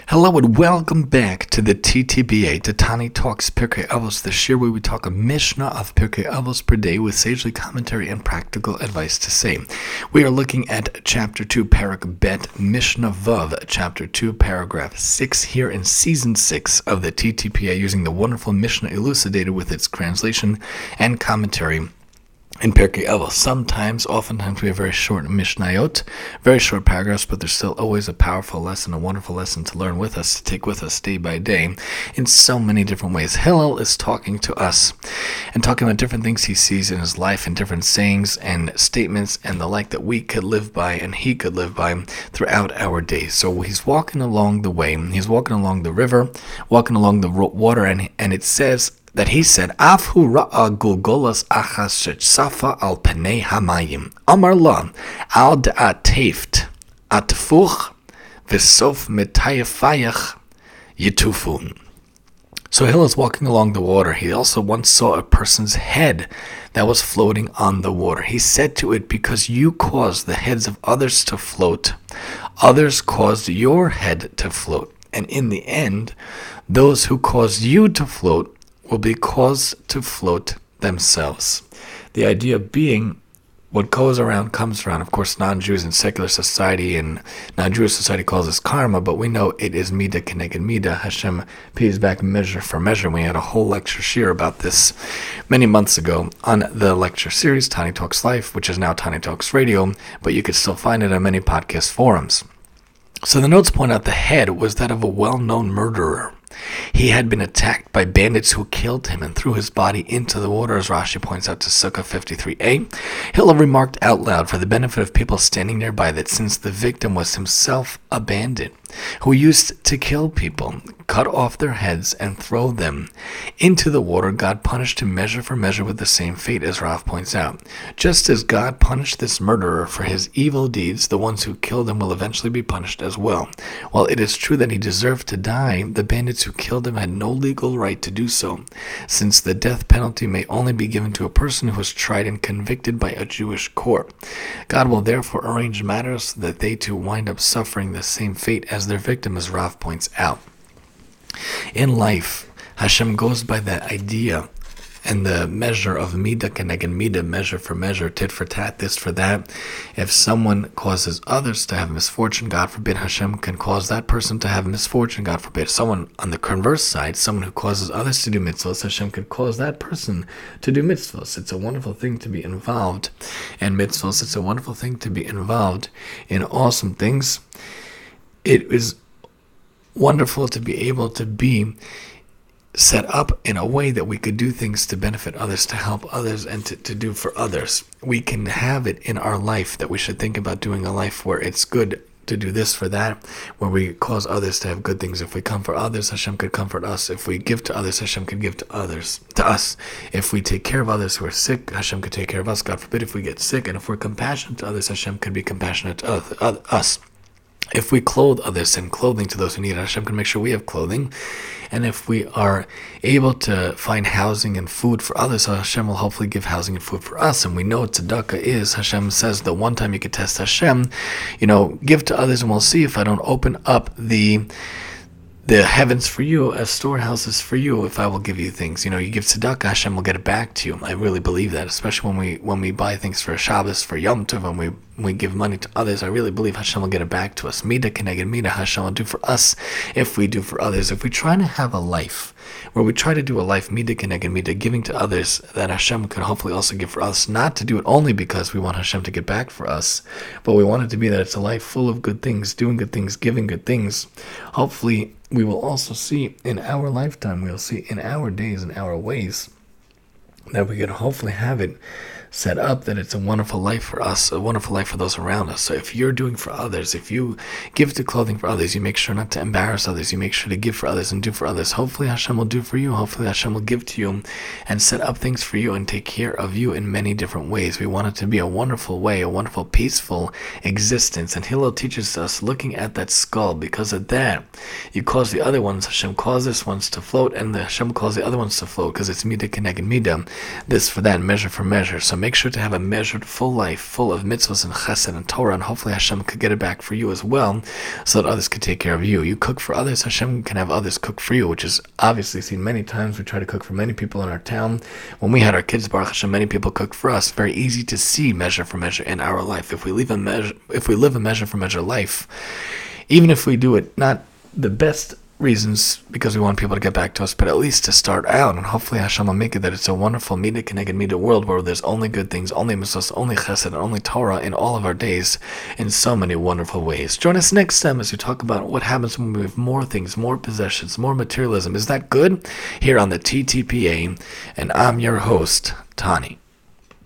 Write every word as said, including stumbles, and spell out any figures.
Hello and welcome back to the T T B A, to Tani Talks Pirkei Avos, the shir where we talk a Mishnah of Pirkei Avos per day with sagely commentary and practical advice to say. We are looking at Chapter two, Parak Bet, Mishnah Vav, Chapter two, Paragraph six, here in Season six of the T T P A, using the wonderful Mishnah elucidated with its translation and commentary in Pirkei Avos. Sometimes, oftentimes, we have very short Mishnayot, very short paragraphs, but there's still always a powerful lesson, a wonderful lesson to learn with us, to take with us day by day, in so many different ways. Hillel is talking to us, and talking about different things he sees in his life, and different sayings and statements, and the like that we could live by, and he could live by, throughout our days. So he's walking along the way, he's walking along the river, walking along the water, and, and it says, that he said, Afhu ra'a gulgolas achas shetsafa al penei hamayim. Amar la, al da'ateft, atfuch, v'sof metayefayach, yitufun. So Hillel is walking along the water. He also once saw a person's head that was floating on the water. He said to it, because you caused the heads of others to float, others caused your head to float. And in the end, those who caused you to float will be caused to float themselves. The idea being, what goes around comes around. Of course, non-Jews in secular society and non-Jewish society calls this karma, but we know it is midah keneged midah. Hashem pays back measure for measure. We had a whole lecture shir about this many months ago on the lecture series, Tani Talks Life, which is now Tani Talks Radio, but you could still find it on many podcast forums. So the notes point out the head was that of a well-known murderer. He had been attacked by bandits who killed him and threw his body into the water, as Rashi points out to Sukkah fifty-three a. Hillel remarked out loud for the benefit of people standing nearby that since the victim was himself a bandit who used to kill people, cut off their heads and throw them into the water, God punished him measure for measure with the same fate, as Rav points out. Just as God punished this murderer for his evil deeds, the ones who killed him will eventually be punished as well. While it is true that he deserved to die, the bandits who killed him had no legal right to do so, since the death penalty may only be given to a person who was tried and convicted by a Jewish court. God will therefore arrange matters so that they too wind up suffering the same fate as their victim, as Rav points out. In life, Hashem goes by that idea and the measure of midah keneged midah, measure for measure, tit for tat, this for that. If someone causes others to have misfortune, God forbid, Hashem can cause that person to have misfortune, God forbid. Someone on the converse side, someone who causes others to do mitzvahs, Hashem could cause that person to do mitzvahs. It's a wonderful thing to be involved in mitzvahs. It's a wonderful thing to be involved in awesome things. It is wonderful to be able to be set up in a way that we could do things to benefit others, to help others, and to, to do for others. We can have it in our life that we should think about doing a life where it's good to do this for that, where we cause others to have good things. If we comfort others, Hashem could comfort us. If we give to others, Hashem could give to others, to us. If we take care of others who are sick, Hashem could take care of us. God forbid if we get sick. And if we're compassionate to others, Hashem could be compassionate to us. If we clothe others, send clothing to those who need it, Hashem can make sure we have clothing. And if we are able to find housing and food for others, Hashem will hopefully give housing and food for us. And we know what tzedakah is. Hashem says the one time you could test Hashem, you know, give to others and we'll see if I don't open up the the heavens for you as storehouses for you, if I will give you things. You know, you give tzedakah, Hashem will get it back to you. I really believe that, especially when we when we buy things for Shabbos, for Yom Tov, when we when we give money to others. I really believe Hashem will get it back to us. Midah keneged midah, Hashem will do for us if we do for others. If we try to have a life where we try to do a life midah keneged midah, giving to others, that Hashem could hopefully also give for us, not to do it only because we want Hashem to get back for us, but we want it to be that it's a life full of good things, doing good things, giving good things. Hopefully we will also see in our lifetime, we'll see in our days, in our ways, that we can hopefully have it set up that it's a wonderful life for us, a wonderful life for those around us. So if you're doing for others, if you give to clothing for others, you make sure not to embarrass others, you make sure to give for others and do for others. Hopefully Hashem will do for you. Hopefully Hashem will give to you and set up things for you and take care of you in many different ways. We want it to be a wonderful way, a wonderful, peaceful existence. And Hillel teaches us, looking at that skull, because of that, you cause the other ones, Hashem calls this ones to float, and the Hashem calls the other ones to float, because it's midah keneged midah, this for that, measure for measure. So make sure to have a measured, full life, full of mitzvahs and chesed and Torah, and hopefully Hashem could get it back for you as well, so that others could take care of you. You cook for others, Hashem can have others cook for you, which is obviously seen many times. We try to cook for many people in our town. When we had our kids, Baruch Hashem, many people cooked for us. Very easy to see measure for measure in our life. If we live a measure, if we live a measure for measure life, even if we do it not the best reasons because we want people to get back to us, but at least to start out, and hopefully Hashem will make it that it's a wonderful Mida Keneged Mida world where there's only good things, only mitzvahs, only chesed, and only Torah in all of our days in so many wonderful ways. Join us next time as we talk about what happens when we have more things, more possessions, more materialism. Is that good? Here on the T T P A, and I'm your host, Tani.